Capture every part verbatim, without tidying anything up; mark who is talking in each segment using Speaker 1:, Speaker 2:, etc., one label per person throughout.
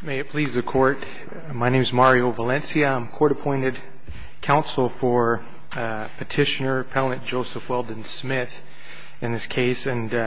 Speaker 1: May it please the Court, my name is Mario Valencia. I'm court-appointed counsel for uh, Petitioner Appellant Joseph Weldon Smith in this case, and uh,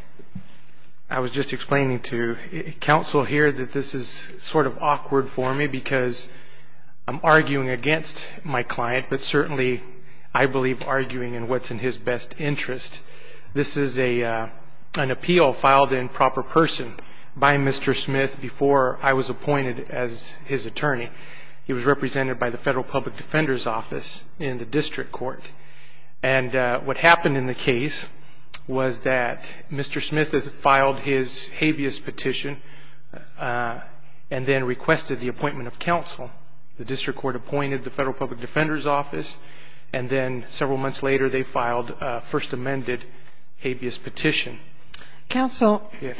Speaker 1: I was just explaining to counsel here that this is sort of awkward for me because I'm arguing against my client, but certainly I believe arguing in what's in his best interest. This is a uh, an appeal filed in proper person by Mister Smith before I was appointed as his attorney. He was represented by the Federal Public Defender's Office in the district court. And uh, what happened in the case was that Mister Smith had filed his habeas petition uh, and then requested the appointment of counsel. The district court appointed the Federal Public Defender's Office, and then several months later they filed a first amended habeas petition.
Speaker 2: Counsel,
Speaker 1: yes.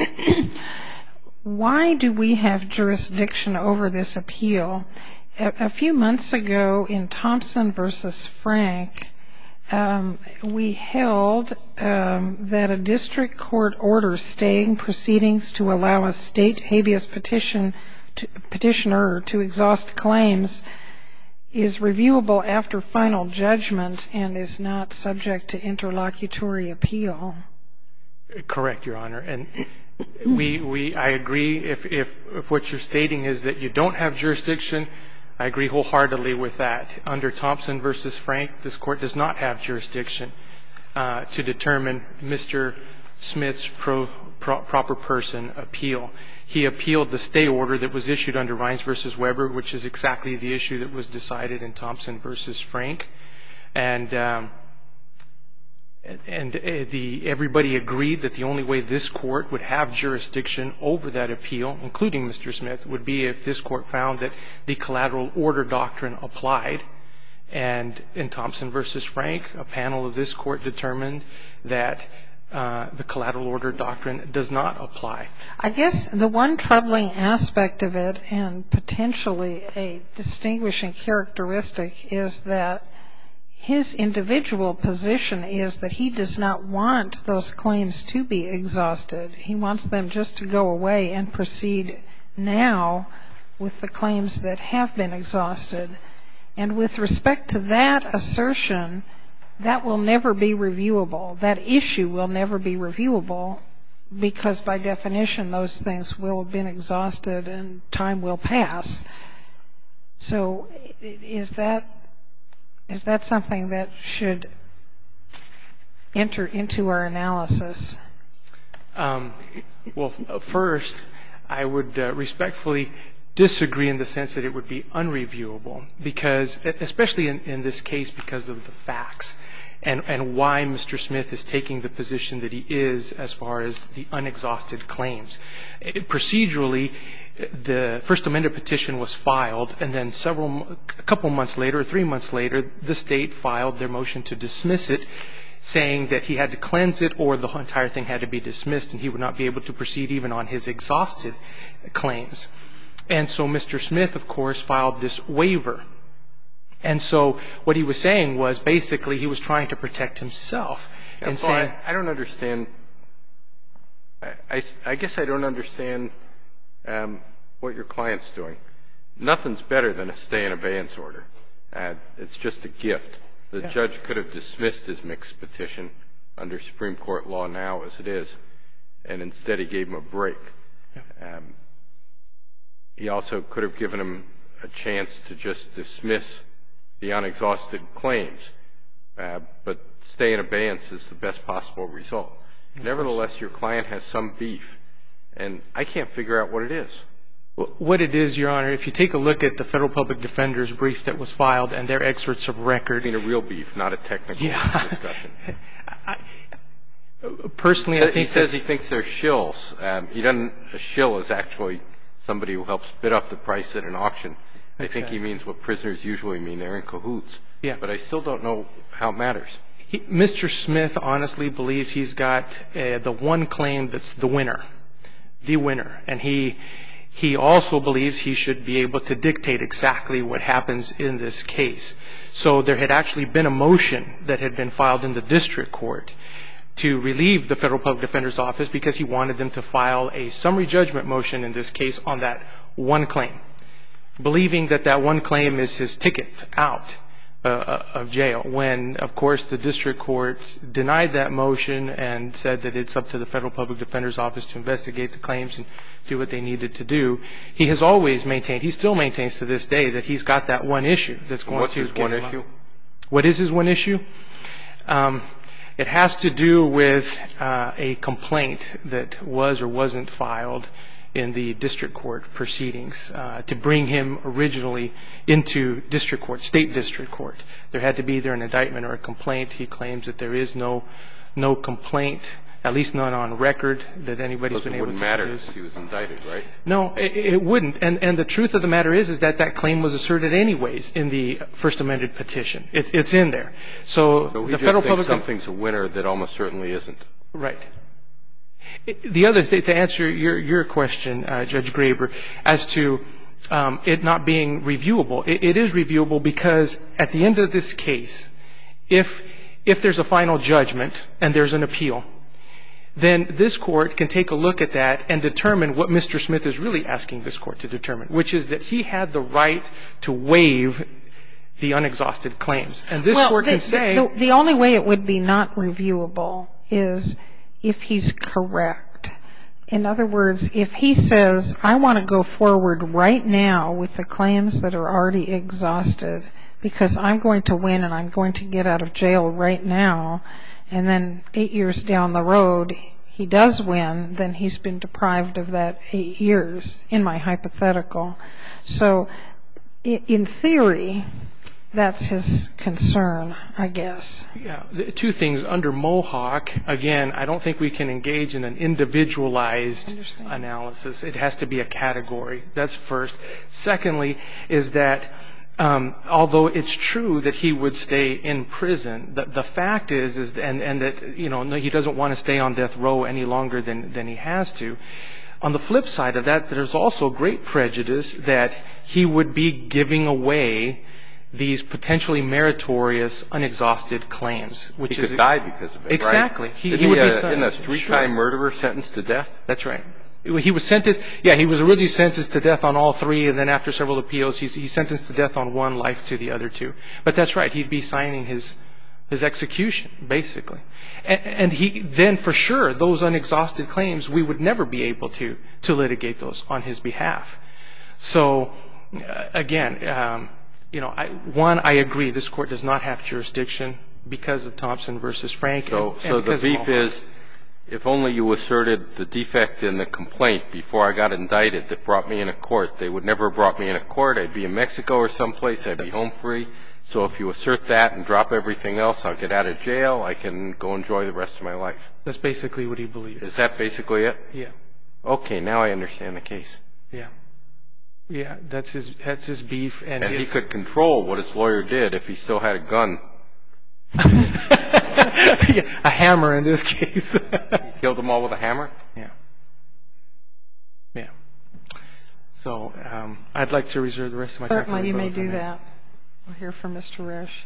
Speaker 2: Why do we have jurisdiction over this appeal? A, a few months ago in Thompson versus Frank, um, we held um, that a district court order staying proceedings to allow a state habeas petition to, petitioner to exhaust claims is reviewable after final judgment and is not subject to interlocutory appeal.
Speaker 1: Correct, Your Honor. And we, we, I agree. If, if, if what you're stating is that you don't have jurisdiction, I agree wholeheartedly with that. Under Thompson versus Frank, this court does not have jurisdiction uh, to determine Mister Smith's pro, pro, proper person appeal. He appealed the stay order that was issued under Rines versus Weber, which is exactly the issue that was decided in Thompson versus Frank. And um, And the, everybody agreed that the only way this court would have jurisdiction over that appeal, including Mister Smith, would be if this court found that the collateral order doctrine applied. And in Thompson versus Frank, a panel of this court determined that uh, the collateral order doctrine does not apply.
Speaker 2: I guess the one troubling aspect of it, and potentially a distinguishing characteristic, is that his individual position is that he does not want those claims to be exhausted. He wants them just to go away and proceed now with the claims that have been exhausted. And with respect to that assertion, that will never be reviewable. That issue will never be reviewable because by definition those things will have been exhausted and time will pass. So is that Is that something that should enter into our analysis?
Speaker 1: Um, well, first, I would uh, respectfully disagree in the sense that it would be unreviewable, because, especially in, in this case, because of the facts and, and why Mister Smith is taking the position that he is as far as the unexhausted claims. It, procedurally, the First Amendment petition was filed, and then several, a couple months later, three months later, the state filed their motion to dismiss it, saying that he had to cleanse it or the entire thing had to be dismissed and he would not be able to proceed even on his exhausted claims. And so Mister Smith, of course, filed this waiver. And so what he was saying was basically he was trying to protect himself.
Speaker 3: And, and so saying, I, I don't understand. I, I, I guess I don't understand Um, what your client's doing. Nothing's better than a stay in abeyance order. Uh, it's just a gift. The yeah. judge could have dismissed his mixed petition under Supreme Court law now as it is, and instead he gave him a break. Yeah. Um, he also could have given him a chance to just dismiss the unexhausted claims, uh, but stay in abeyance is the best possible result. Nevertheless, your client has some beef. And I can't figure out what it is.
Speaker 1: What it is, Your Honor, if you take a look at the Federal Public Defender's brief that was filed and their excerpts of record.
Speaker 3: I mean, a real beef, not a technical
Speaker 1: yeah.
Speaker 3: discussion.
Speaker 1: I, personally, I think
Speaker 3: he says he thinks they're shills. Um, he doesn't. A shill is actually somebody who helps bid up the price at an auction. I
Speaker 1: exactly.
Speaker 3: think he means what prisoners usually mean. They're in cahoots.
Speaker 1: Yeah.
Speaker 3: But I still don't know how it matters.
Speaker 1: He, Mister Smith honestly believes he's got uh, the one claim that's the winner. The winner. And he he also believes he should be able to dictate exactly what happens in this case. So there had actually been a motion that had been filed in the district court to relieve the Federal Public Defender's Office because he wanted them to file a summary judgment motion in this case on that one claim, believing that that one claim is his ticket out uh, of jail, when, of course, the district court denied that motion and said that it's up to the Federal Public Defender's Office to investigate the claims and do what they needed to do. He has always maintained, he still maintains to this day, that he's got that one issue that's going
Speaker 3: What's
Speaker 1: to
Speaker 3: his
Speaker 1: get
Speaker 3: one
Speaker 1: him
Speaker 3: issue?
Speaker 1: out. What is his one issue? Um, it has to do with uh, a complaint that was or wasn't filed in the district court proceedings uh, to bring him originally into district court, state district court. There had to be either an indictment or a complaint. He claims that there is no no complaint, at least none on record, that anybody's been able to produce.
Speaker 3: It wouldn't matter if he was indicted, right?
Speaker 1: No, it, it wouldn't. And and the truth of the matter is, is that that claim was asserted anyways in the first amended petition. It's it's in there. So,
Speaker 3: so
Speaker 1: the Federal Public
Speaker 3: something's a winner that almost certainly isn't.
Speaker 1: Right. The other thing, to answer your your question, uh, Judge Graber, as to um, it not being reviewable, it, it is reviewable because at the end of this case, if if there's a final judgment and there's an appeal, then this court can take a look at that and determine what Mister Smith is really asking this court to determine, which is that he had the right to waive the unexhausted claims. And this
Speaker 2: well,
Speaker 1: court
Speaker 2: the,
Speaker 1: can say
Speaker 2: the, the only way it would be not reviewable is if he's correct. In other words, if he says, I want to go forward right now with the claims that are already exhausted because I'm going to win and I'm going to get out of jail right now, and then eight years down the road he does win, then he's been deprived of that eight years in my hypothetical. So in theory, that's his concern, I guess.
Speaker 1: Yeah, two things. Under Mohawk, again, I don't think we can engage in an individualized analysis. It has to be a category. That's first. Secondly, is that um, although it's true that he would stay in prison, the, the fact is, is and, and that you know he doesn't want to stay on death row any longer than than he has to. On the flip side of that, there's also great prejudice that he would be giving away these potentially meritorious, unexhausted claims, which
Speaker 3: he
Speaker 1: is
Speaker 3: could die because of it.
Speaker 1: Exactly.
Speaker 3: Right?
Speaker 1: He,
Speaker 3: Isn't
Speaker 1: he would
Speaker 3: he,
Speaker 1: be
Speaker 3: uh, in a three-time
Speaker 1: sure.
Speaker 3: murderer sentenced to death.
Speaker 1: That's right. He was sentenced. Yeah, he was originally sentenced to death on all three, and then after several appeals, he's he's sentenced to death on one, life to the other two. But that's right. He'd be signing his his execution, basically, and, and he then for sure those unexhausted claims we would never be able to to litigate those on his behalf. So uh, again. Um, You know, I, one, I agree. This court does not have jurisdiction because of Thompson versus Frank.
Speaker 3: So,
Speaker 1: and,
Speaker 3: so
Speaker 1: and
Speaker 3: the beef is, if only you asserted the defect in the complaint before I got indicted that brought me in a court, they would never have brought me in a court. I'd be in Mexico or someplace. I'd be home free. So if you assert that and drop everything else, I'll get out of jail. I can go enjoy the rest of my life.
Speaker 1: That's basically what he believes.
Speaker 3: Is that basically it?
Speaker 1: Yeah.
Speaker 3: Okay, now I understand the case.
Speaker 1: Yeah. Yeah, that's his that's his beef, and,
Speaker 3: and he could control what his lawyer did if he still had a gun.
Speaker 1: yeah, a hammer in this case.
Speaker 3: He killed them all with a hammer.
Speaker 1: Yeah. Yeah. So um, I'd like to reserve the rest of my time.
Speaker 2: Certainly, you may do that. We'll hear from Mister Resch.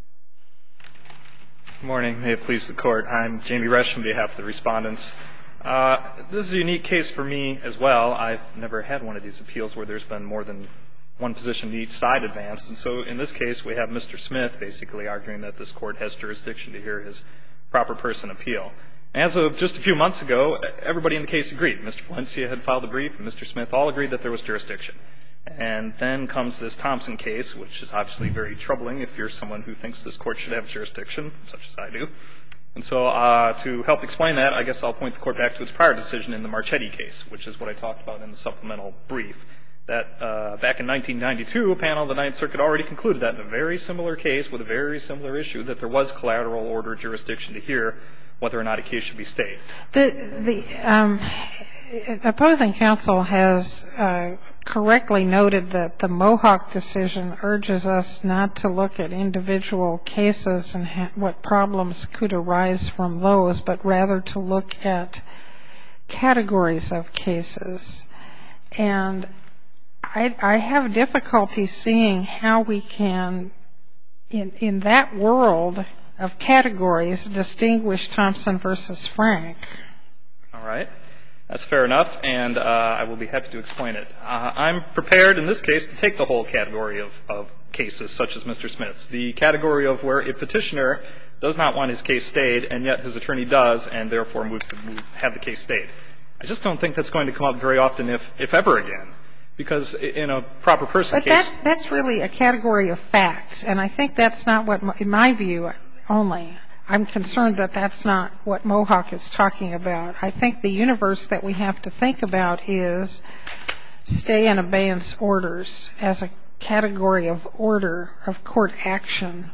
Speaker 4: Good morning. May it please the Court. I'm Jamie Resch on behalf of the respondents. Uh, this is a unique case for me as well. I've never had one of these appeals where there's been more than one position each side advanced. And so in this case, we have Mister Smith basically arguing that this court has jurisdiction to hear his proper person appeal. As of just a few months ago, everybody in the case agreed. Mister Valencia had filed a brief, and Mister Smith all agreed that there was jurisdiction. And then comes this Thompson case, which is obviously very troubling if you're someone who thinks this court should have jurisdiction, such as I do. And so uh, to help explain that, I guess I'll point the court back to its prior decision in the Marchetti case, which is what I talked about in the supplemental brief, that uh, back in nineteen ninety-two, a panel of the Ninth Circuit already concluded that in a very similar case with a very similar issue, that there was collateral order jurisdiction to hear whether or not a case should be stayed.
Speaker 2: The, the um, opposing counsel has uh, correctly noted that the Mohawk decision urges us not to look at individual cases and ha- what problems could arise from those, but rather to look at categories of cases. And I, I have difficulty seeing how we can, in, in that world of categories, distinguish Thompson versus Frank.
Speaker 4: All right. That's fair enough, and uh, I will be happy to explain it. Uh, I'm prepared in this case to take the whole category of, of cases such as Mister Smith's, the category of where a petitioner does not want his case stayed, and yet his attorney does, and therefore moves to move, have the case stayed. I just don't think that's going to come up very often, if, if ever again, because in a proper person
Speaker 2: but
Speaker 4: case.
Speaker 2: But that's, that's really a category of facts, and I think that's not what, in my view only, I'm concerned that that's not what Mohawk is talking about. I think the universe that we have to think about is stay and abeyance orders as a category of order of court action.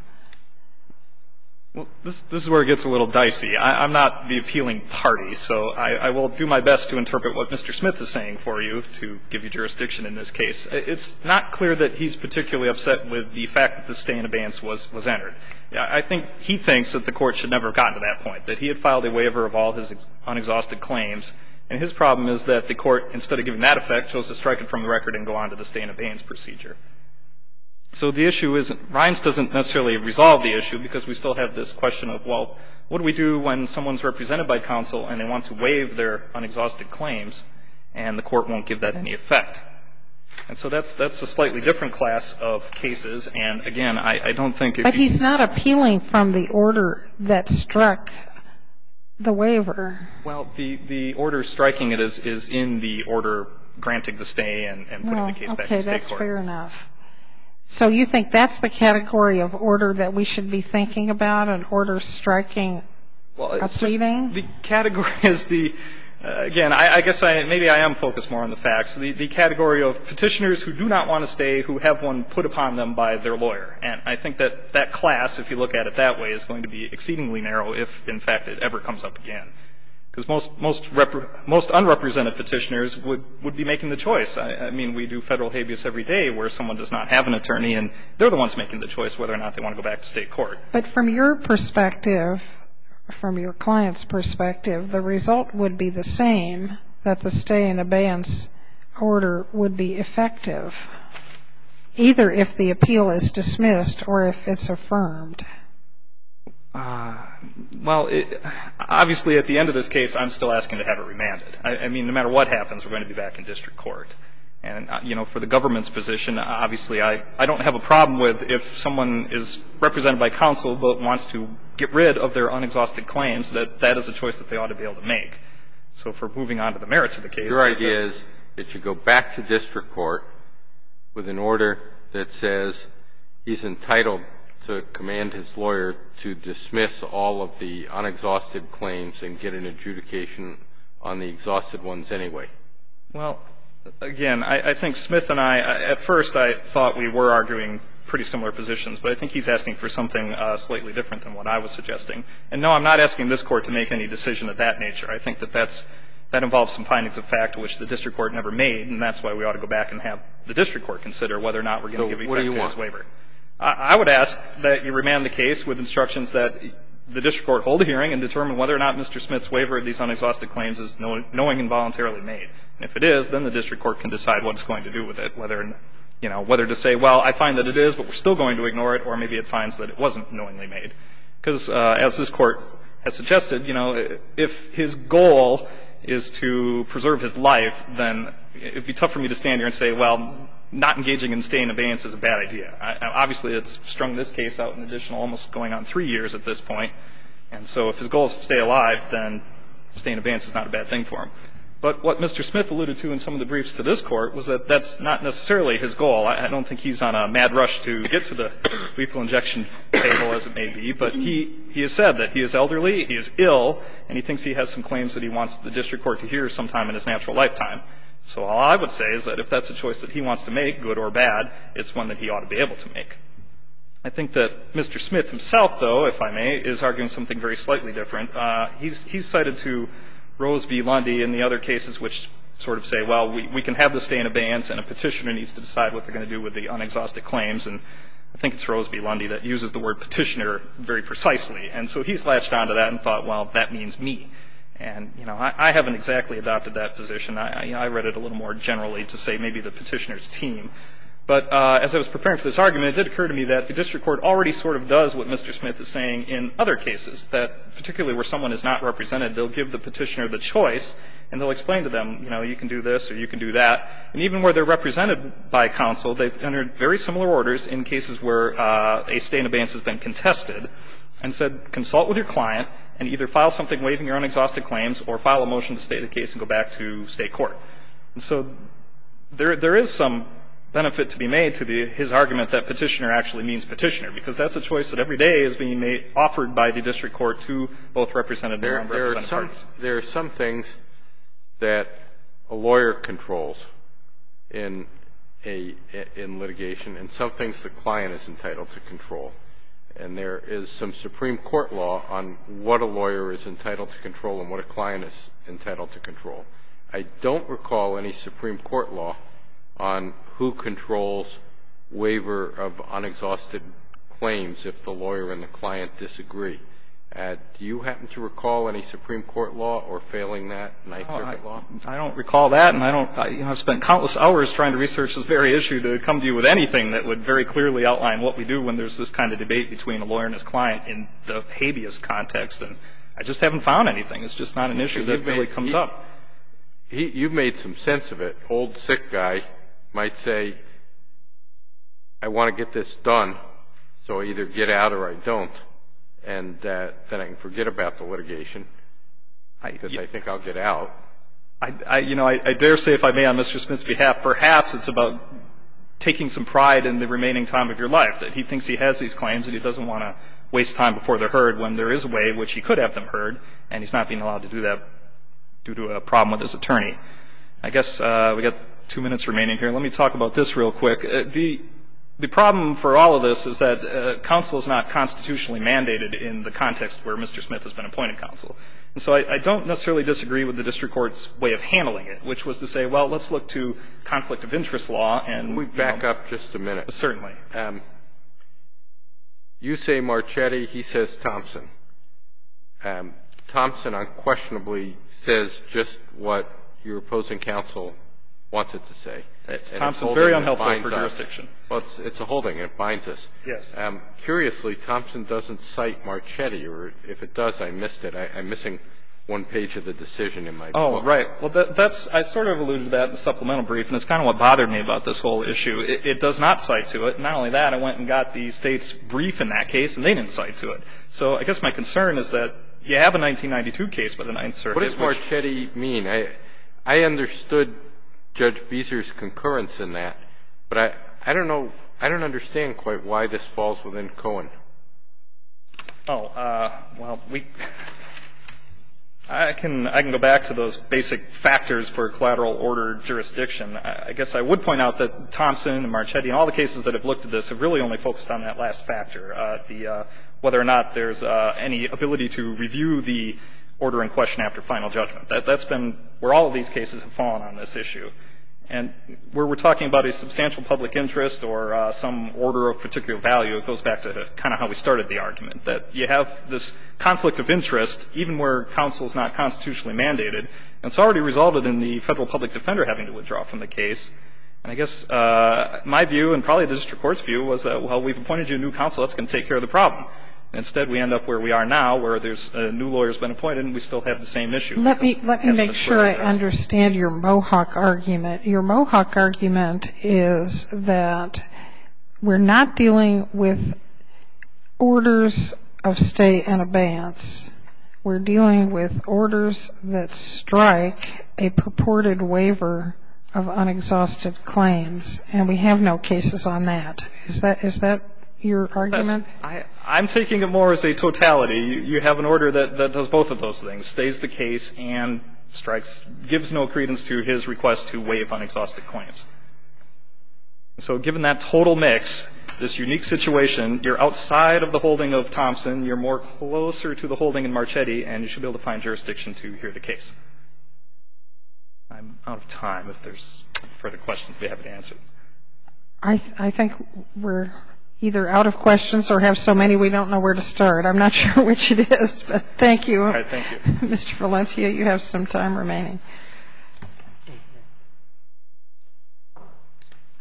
Speaker 4: Well, this, this is where it gets a little dicey. I, I'm not the appealing party, so I, I will do my best to interpret what Mister Smith is saying for you to give you jurisdiction in this case. It's not clear that he's particularly upset with the fact that the stay in abeyance was, was entered. I think he thinks that the court should never have gotten to that point, that he had filed a waiver of all his unexhausted claims, and his problem is that the court, instead of giving that effect, chose to strike it from the record and go on to the stay in abeyance procedure. So the issue isn't, Rines doesn't necessarily resolve the issue because we still have this question of, well, what do we do when someone's represented by counsel and they want to waive their unexhausted claims and the court won't give that any effect? And so that's that's a slightly different class of cases, and again, I, I don't think if
Speaker 2: But he's not appealing from the order that struck the waiver.
Speaker 4: Well, the, the order striking it is, is in the order granting the stay and, and putting
Speaker 2: Well,
Speaker 4: the case
Speaker 2: okay,
Speaker 4: back in state
Speaker 2: that's
Speaker 4: court.
Speaker 2: fair enough. So you think that's the category of order that we should be thinking about, an order striking
Speaker 4: well,
Speaker 2: a
Speaker 4: it's
Speaker 2: pleading?
Speaker 4: Just, the category is the, uh, again, I, I guess I, maybe I am focused more on the facts. The, the category of petitioners who do not want to stay, who have one put upon them by their lawyer. And I think that that class, if you look at it that way, is going to be exceedingly narrow if, in fact, it ever comes up again. Because most most rep- most unrepresented petitioners would, would be making the choice. I, I mean, we do federal habeas every day where someone does not have an attorney, and they're the ones making the choice whether or not they want to go back to state court.
Speaker 2: But from your perspective, from your client's perspective, the result would be the same, that the stay in abeyance order would be effective, either if the appeal is dismissed or if it's affirmed.
Speaker 4: Uh, well, it, obviously, at the end of this case, I'm still asking to have it remanded. I, I mean, no matter what happens, we're going to be back in district court. And, uh, you know, for the government's position, obviously, I, I don't have a problem with if someone is represented by counsel but wants to get rid of their unexhausted claims, that that is a choice that they ought to be able to make. So for moving on to the merits of the case.
Speaker 3: Your idea is it should go back to district court with an order that says he's entitled to command his lawyer to dismiss all of the unexhausted claims and get an adjudication on the exhausted ones anyway.
Speaker 4: Well, again, I, I think Smith and I, at first I thought we were arguing pretty similar positions, but I think he's asking for something uh, slightly different than what I was suggesting. And no, I'm not asking this court to make any decision of that nature. I think that that's, that involves some findings of fact which the district court never made, and that's why we ought to go back and have the district court consider whether or not we're going to
Speaker 3: so
Speaker 4: give
Speaker 3: what do
Speaker 4: effect
Speaker 3: you
Speaker 4: to
Speaker 3: want?
Speaker 4: his waiver. I, I would ask that you remand the case with instructions that the district court hold a hearing and determine whether or not Mister Smith's waiver of these unexhausted claims is knowing and voluntarily made. And if it is, then the district court can decide what it's going to do with it, whether, you know, whether to say, well, I find that it is, but we're still going to ignore it, or maybe it finds that it wasn't knowingly made. Because uh, as this court has suggested, you know, if his goal is to preserve his life, then it would be tough for me to stand here and say, well, not engaging in stay in abeyance is a bad idea. I, obviously, it's strung this case out an additional almost going on three years at this point. And so if his goal is to stay alive, then stay in abeyance is not a bad thing for him. But what Mister Smith alluded to in some of the briefs to this court was that that's not necessarily his goal. I, I don't think he's on a mad rush to get to the lethal injection table, as it may be. But he, he has said that he is elderly, he is ill, and he thinks he has some claims that he wants the district court to hear sometime in his natural lifetime. So all I would say is that if that's a choice that he wants to make, good or bad, it's one that he ought to be able to make. I think that Mister Smith himself, though, if I may, is arguing something very slightly different. Uh, he's, he's cited to Rose v. Lundy and the other cases which sort of say, well, we, we can have the stay in abeyance and a petitioner needs to decide what they're going to do with the unexhausted claims. And I think it's Rose v. Lundy that uses the word petitioner very precisely. And so he's latched onto that and thought, well, that means me. And, you know, I, I haven't exactly adopted that position. I, I, I read it a little more generally to say maybe the petitioner's team. But uh, as I was preparing for this argument, it did occur to me that the district court already sort of does what Mister Smith is saying in other cases, that particularly where someone is not represented, they'll give the petitioner the choice, and they'll explain to them, you know, you can do this or you can do that. And even where they're represented by counsel, they've entered very similar orders in cases where uh, a stay in abeyance has been contested and said consult with your client and either file something waiving your unexhausted claims or file a motion to stay the case and go back to state court. And so there there is some benefit to be made to the, his argument that petitioner actually means petitioner, because that's a choice that every day is being made, offered by the district court to both represented
Speaker 3: there,
Speaker 4: and unrepresented
Speaker 3: there are some,
Speaker 4: parties.
Speaker 3: There are some things that a lawyer controls in a in litigation, and some things the client is entitled to control. And there is some Supreme Court law on what a lawyer is entitled to control and what a client is entitled to control. I don't recall any Supreme Court law on who controls waiver of unexhausted claims if the lawyer and the client disagree. Uh, do you happen to recall any Supreme Court law, or failing that, Ninth
Speaker 4: Oh,
Speaker 3: Circuit
Speaker 4: I,
Speaker 3: law?
Speaker 4: I don't recall that, and I don't. I, you know, I've spent countless hours trying to research this very issue to come to you with anything that would very clearly outline what we do when there's this kind of debate between a lawyer and his client in the habeas context, and I just haven't found anything. It's just not an issue that really
Speaker 3: made,
Speaker 4: comes
Speaker 3: he,
Speaker 4: up.
Speaker 3: He, you've made some sense of it. Old sick guy might say, I want to get this done, so I either get out or I don't, and uh, then I can forget about the litigation because I, I think I'll get out.
Speaker 4: I, I you know, I, I dare say, if I may, on Mister Smith's behalf, perhaps it's about taking some pride in the remaining time of your life, that he thinks he has these claims and he doesn't want to waste time before they're heard when there is a way in which he could have them heard, and he's not being allowed to do that due to a problem with his attorney. I guess uh, we got two minutes remaining here. Let me talk about this real quick. Uh, the the problem for all of this is that uh, counsel is not constitutionally mandated in the context where Mister Smith has been appointed counsel. And so I, I don't necessarily disagree with the district court's way of handling it, which was to say, well, let's look to conflict of interest law. And
Speaker 3: we back know, up just a minute.
Speaker 4: Certainly.
Speaker 3: Um, you say Marchetti, he says Thompson. Um, Thompson unquestionably says just what your opposing counsel wants it to say.
Speaker 4: It's
Speaker 3: and
Speaker 4: Thompson,
Speaker 3: it's
Speaker 4: very unhelpful for
Speaker 3: us.
Speaker 4: jurisdiction.
Speaker 3: Well, it's, it's a holding, and it binds us.
Speaker 4: Yes.
Speaker 3: Um, curiously, Thompson doesn't cite Marchetti, or if it does, I missed it. I, I'm missing one page of the decision in my
Speaker 4: oh,
Speaker 3: book.
Speaker 4: Oh, right. Well, that, that's I sort of alluded to that in the supplemental brief, and it's kind of what bothered me about this whole issue. It, it does not cite to it. Not only that, I went and got the state's brief in that case, and they didn't cite to it. So I guess my concern is that you have a nineteen ninety-two case by the Ninth Circuit.
Speaker 3: What does Marchetti mean? I I understood Judge Beezer's concurrence in that, but I, I don't know, I don't understand quite why this falls within Cohen.
Speaker 4: Oh, uh, well, we, I can, I can go back to those basic factors for collateral order jurisdiction. I, I guess I would point out that Thompson and Marchetti and all the cases that have looked at this have really only focused on that last factor, uh, the, uh, whether or not there's, uh, any ability to review the order in question after final judgment. That, that's been where all of these cases have fallen on this issue. And where we're talking about a substantial public interest or uh, some order of particular value, it goes back to kind of how we started the argument, that you have this conflict of interest even where counsel is not constitutionally mandated. And it's already resulted in the federal public defender having to withdraw from the case. And I guess uh, my view, and probably the district court's view, was that, well, we've appointed you a new counsel, that's going to take care of the problem. Instead, we end up where we are now, where there's a new lawyer's been appointed, and we still have the same issue.
Speaker 2: Let me let me make sure I understand your Mohawk argument. Your Mohawk argument is that we're not dealing with orders of stay and abeyance. We're dealing with orders that strike a purported waiver of unexhausted claims, and we have no cases on that. Is that is that your argument?
Speaker 4: I, I'm taking it more as a totality. You, you have an order that, that does both of those things, stays the case and strikes, gives no credence to his request to waive unexhausted claims. So given that total mix, this unique situation, you're outside of the holding of Thompson, you're more closer to the holding in Marchetti, and you should be able to find jurisdiction to hear the case. I'm out of time. If there's further questions, we have to answer.
Speaker 2: I, th- I think we're either out of questions or have so many we don't know where to start. I'm not sure which it is, but thank you.
Speaker 4: All right, thank you.
Speaker 2: Mister Valencia, you have some time remaining.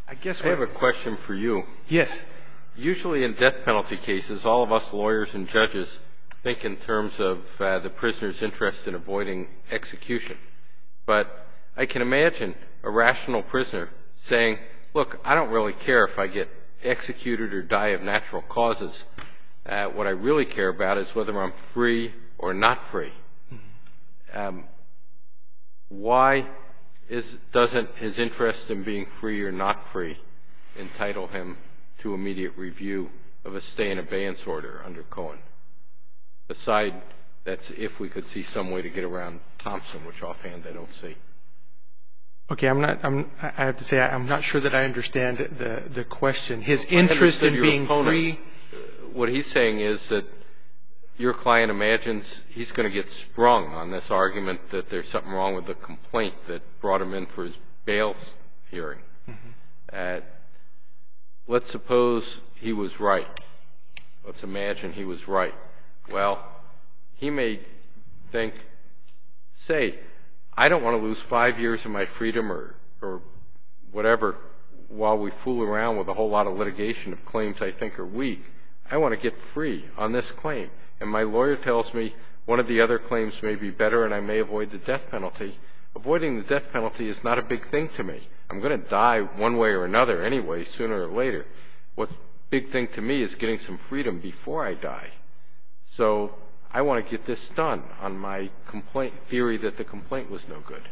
Speaker 1: I guess
Speaker 3: I have a question for you.
Speaker 1: Yes.
Speaker 3: Usually in death penalty cases, all of us lawyers and judges think in terms of uh, the prisoner's interest in avoiding execution. But I can imagine a rational prisoner saying, look, I don't really care if I get executed or die of natural causes. Uh, what I really care about is whether I'm free or not free. Mm-hmm. Um, why is, doesn't his interest in being free or not free entitle him to immediate review of a stay in abeyance order under Cohen? Aside, that's if we could see some way to get around Thompson, which offhand I don't see.
Speaker 1: Okay, I'm not. I'm. I have to say I'm not sure that I understand the the question. His interest in being
Speaker 3: opponent.
Speaker 1: free.
Speaker 3: What he's saying is that your client imagines he's going to get sprung on this argument that there's something wrong with the complaint that brought him in for his bail hearing. Mm-hmm. Uh, let's suppose he was right. Let's imagine he was right. Well, he may think, say, I don't want to lose five years of my freedom or, or whatever while we fool around with a whole lot of litigation of claims I think are weak. I want to get free on this claim. And my lawyer tells me one of the other claims may be better and I may avoid the death penalty. Avoiding the death penalty is not a big thing to me. I'm going to die one way or another anyway, sooner or later. What's a big thing to me is getting some freedom before I die. So I want to get this done on my complaint theory that the complaint was no good.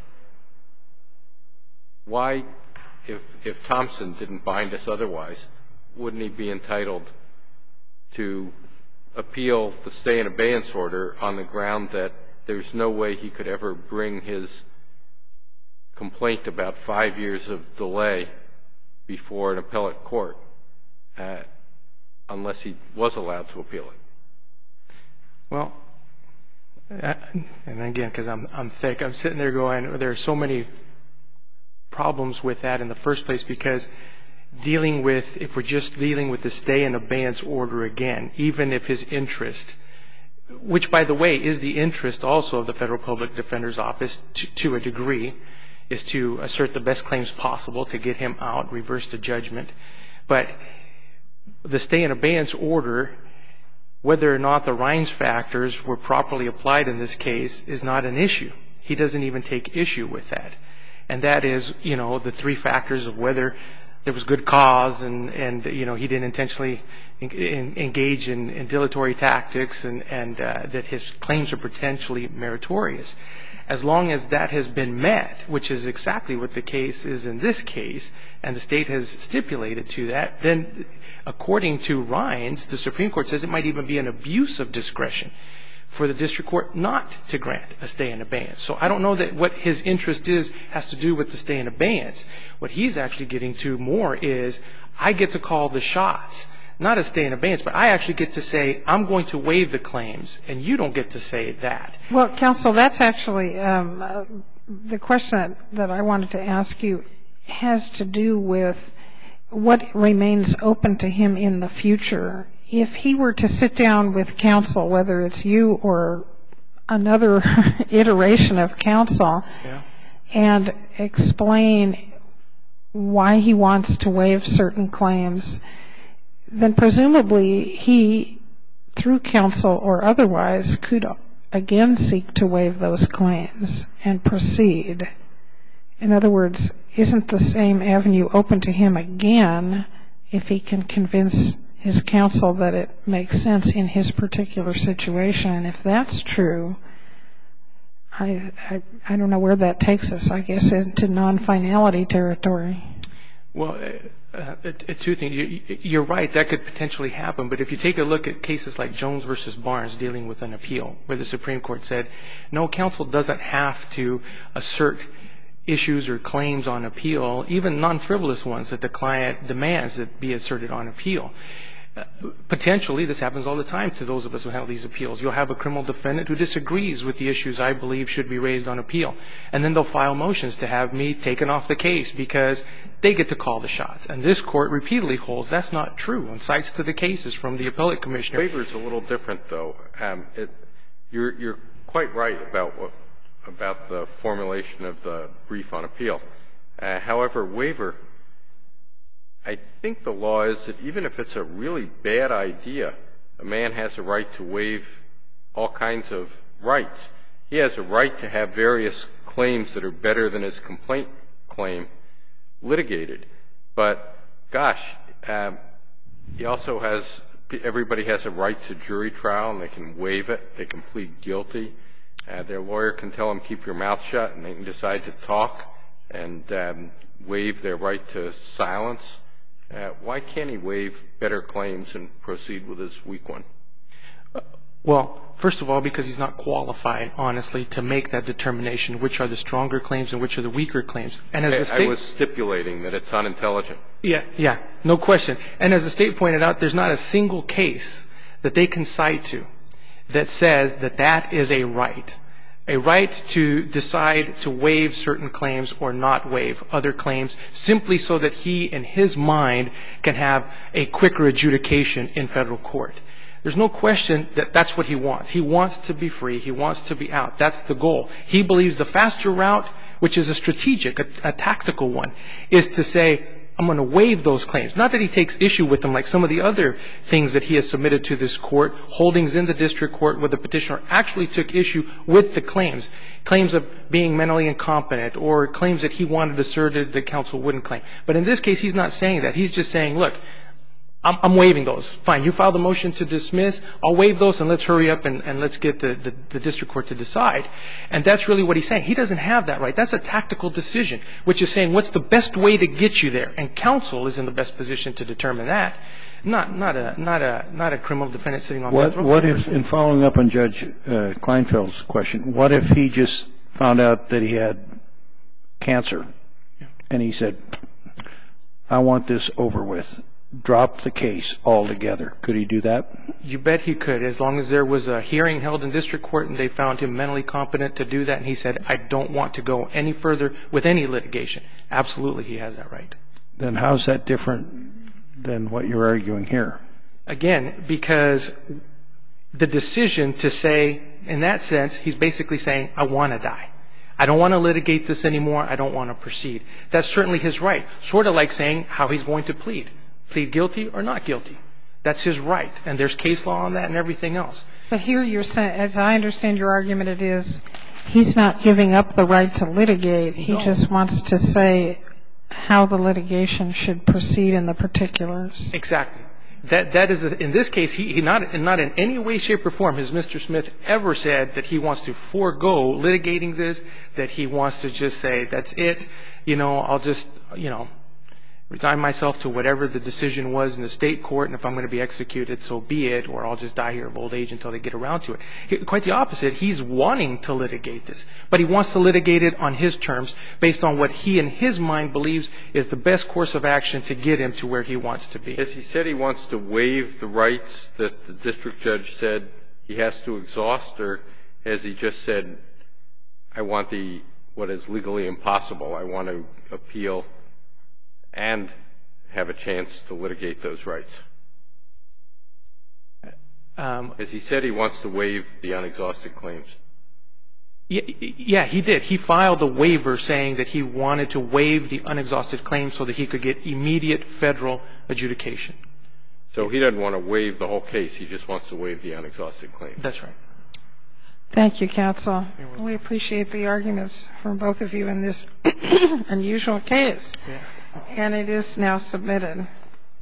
Speaker 3: Why, if if Thompson didn't bind us otherwise, wouldn't he be entitled to appeal the stay in abeyance order on the ground that there's no way he could ever bring his complaint about five years of delay before an appellate court uh, unless he was allowed to appeal it? Well, and again, because I'm I'm thick, I'm sitting there going, there are so many problems with that in the first place, because dealing with, if we're just dealing with the stay in abeyance order again, even if his interest, which by the way is the interest also of the Federal Public Defender's Office to, to a degree, is to assert the best claims possible to get him out, reverse the judgment. But the stay in abeyance order, whether or not the Rines factors were properly applied in this case, is not an issue. He doesn't even take issue with that. And that is, you know, the three factors of whether there was good cause and, and you know, he didn't intentionally en- en- engage in, in dilatory tactics and, and uh, that his claims are potentially meritorious. As long as that has been met, which is exactly what the case is in this case, and the state has stipulated to that, then according to Rines, the Supreme Court says it might even be an abuse of discretion for the district court not to grant a stay in abeyance. So I don't know that what his interest is has to do with the stay in abeyance. What he's actually getting to more is, I get to call the shots, not a stay in abeyance, but I actually get to say, I'm going to waive the claims, and you don't get to say that.
Speaker 2: Well, counsel, that's actually um, uh, the question that, that I wanted to ask you has to do with what remains open to him in the future. If he were to sit down with counsel, whether it's you or another iteration of counsel, yeah, and explain why he wants to waive certain claims, then presumably he, through counsel or otherwise, could again seek to waive those claims and proceed. In other words, isn't the same avenue open to him again if he can convince his counsel that it makes sense in his particular situation? And if that's true, I, I, I don't know where that takes us, I guess, into non-finality territory.
Speaker 1: Well, uh, uh, two things. You, you're right, that could potentially happen. But if you take a look at cases like Jones versus Barnes dealing with an appeal, where the Supreme Court said, no, counsel doesn't have to assert issues or claims on appeal, even non-frivolous ones that the client demands that be asserted on appeal. Uh, potentially, this happens all the time to those of us who handle these appeals. You'll have a criminal defendant who disagrees with the issues I believe should be raised on appeal. And then they'll file motions to have me taken off the case because they get to call the shots. And this court repeatedly holds that's not true and cites to the cases from the appellate commissioner.
Speaker 3: Waiver's a little different, though. Um, it, you're, you're quite right about what, about the formulation of the brief on appeal. Uh, however, waiver I think the law is that even if it's a really bad idea, a man has a right to waive all kinds of rights. He has a right to have various claims that are better than his complaint claim litigated. But, gosh, um, he also has – everybody has a right to jury trial, and they can waive it. They can plead guilty. Uh, their lawyer can tell them, keep your mouth shut, and they can decide to talk and um, waive their right to silence. Uh, why can't he waive better claims and proceed with his weak one?
Speaker 1: Well, first of all, because he's not qualified, honestly, to make that determination, which are the stronger claims and which are the weaker claims. And as the State –
Speaker 3: I was stipulating that it's unintelligent.
Speaker 1: Yeah, yeah, no question. And as the State pointed out, there's not a single case that they can cite to that says that that is a right, a right to decide to waive certain claims or not waive other claims simply so that he, in his mind, can have a quicker adjudication in federal court. There's no question that that's what he wants. He wants to be free. He wants to be out. That's the goal. He believes the faster route, which is a strategic, a, a tactical one, is to say, I'm going to waive those claims. Not that he takes issue with them like some of the other things that he has submitted to this court, holdings in the district court where the petitioner actually took issue with the claims, claims of being mentally incompetent or claims that he wanted asserted that counsel wouldn't claim. But in this case, he's not saying that. He's just saying, look, I'm, I'm waiving those. Fine, you filed a motion to dismiss. I'll waive those and let's hurry up and, and let's get the, the, the district court to decide. And that's really what he's saying. He doesn't have that right. That's a tactical decision, which is saying what's the best way to get you there. And counsel is in the best position to determine that. Not, not a, not a, not a criminal defendant sitting on death row.
Speaker 5: What if, in following up on Judge uh, Kleinfeld's question, what if he just found out that he had cancer and he said, I want this over with? Drop the case altogether. Could he do that?
Speaker 1: You bet he could, as long as there was a hearing held in district court and they found him mentally competent to do that. And he said, I don't want to go any further with any litigation. Absolutely, he has that right.
Speaker 5: Then how's that different than what you're arguing here?
Speaker 1: Again, because the decision to say, in that sense, he's basically saying, I want to die. I don't want to litigate this anymore. I don't want to proceed. That's certainly his right. Sort of like saying how he's going to plead. Plead guilty or not guilty. That's his right. And there's case law on that and everything else.
Speaker 2: But here you're saying, as I understand your argument, it is he's not giving up the right to litigate. He
Speaker 1: No.
Speaker 2: just wants to say how the litigation should proceed in the particulars.
Speaker 1: Exactly. That that is a, in this case, he, he not not in any way, shape, or form has Mister Smith ever said that he wants to forego litigating this, that he wants to just say that's it. You know, I'll just you know. resign myself to whatever the decision was in the state court, and if I'm going to be executed, so be it, or I'll just die here of old age until they get around to it. He, quite the opposite. He's wanting to litigate this, but he wants to litigate it on his terms based on what he in his mind believes is the best course of action to get him to where he wants to be.
Speaker 3: Has he said he wants to waive the rights that the district judge said he has to exhaust, or has he just said, I want the what is legally impossible, I want to appeal and have a chance to litigate those rights?
Speaker 1: Um,
Speaker 3: As he said, he wants to waive the unexhausted claims.
Speaker 1: Yeah, yeah, he did. He filed a waiver saying that he wanted to waive the unexhausted claims so that he could get immediate federal adjudication.
Speaker 3: So he doesn't want to waive the whole case. He just wants to waive the unexhausted claims.
Speaker 1: That's right.
Speaker 2: Thank you, counsel. We appreciate the arguments from both of you in this unusual case.
Speaker 1: Yeah.
Speaker 2: And it is now submitted.